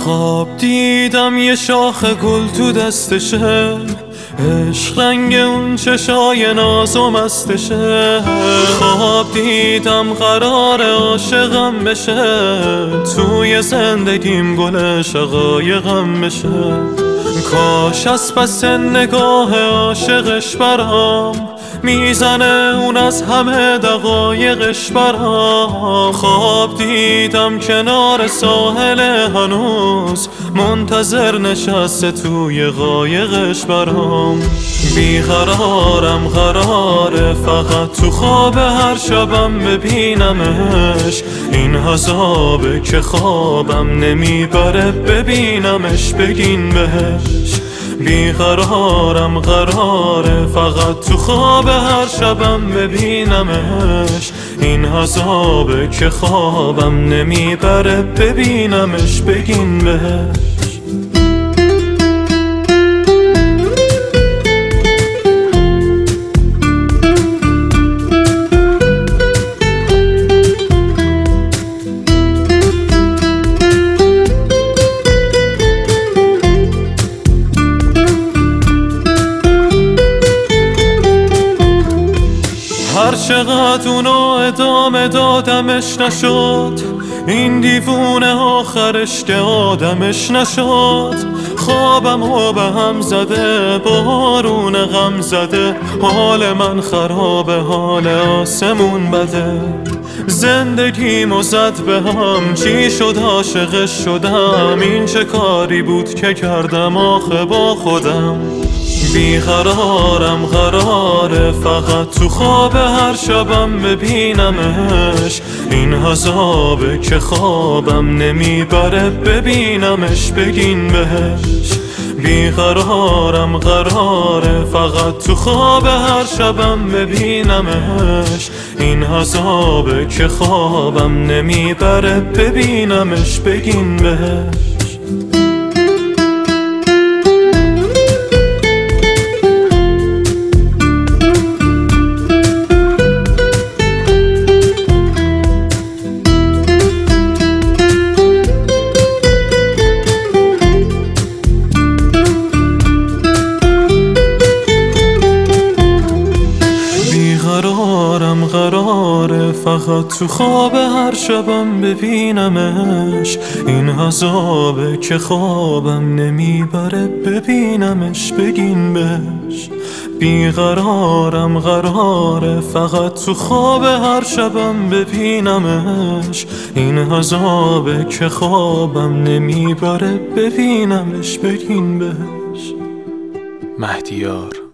خواب دیدم یه شاخ گل تو دستشه، عشق رنگ اون چشای ناز و مستشه. خواب دیدم قرار عاشقم بشه، توی زندگیم گل شقایقم بشه. کاش از پس نگاه عاشقش برام میزنه اون از همه دقایقش برام. خواب دیدم کنار ساحل هنوز منتظر نشسته توی قایقش برام. بیقرارم قراره فقط تو خواب هر شبم ببینمش، این عذابه که خوابم نمیبره ببینمش بگین بهش. بیقرارم قراره فقط تو خواب هر شبم ببینمش، این عذابه که خوابم نمیبره ببینمش بگین بهش. هر چقدر اونو ادامه دادمش نشد، این دیوونه آخرش که آدمش نشد. خوابم و به هم زده بارون غم زده، حال من خرابه حال آسمون بده. زندگیمو زد به هم چی شد عاشقش شدم، این چه کاری بود که کردم آخه با خودم. بیقرارم قراره فقط تو خواب هر شبم ببینمش، این عذابه که خوابم نمیبره ببینمش بگین بهش. بیقرارم قراره فقط تو خواب هر شبم ببینمش، این عذابه که خوابم نمیبره ببینمش بگین بهش. بیقرارم قراره فقط تو خواب هر شبم ببینمش، این عذابه که خوابم نمیبره ببینمش بگین بهش. بیقرارم قراره فقط تو خواب هر شبم ببینمش، این عذابه که خوابم نمیبره ببینمش بگین بهش. مهدیار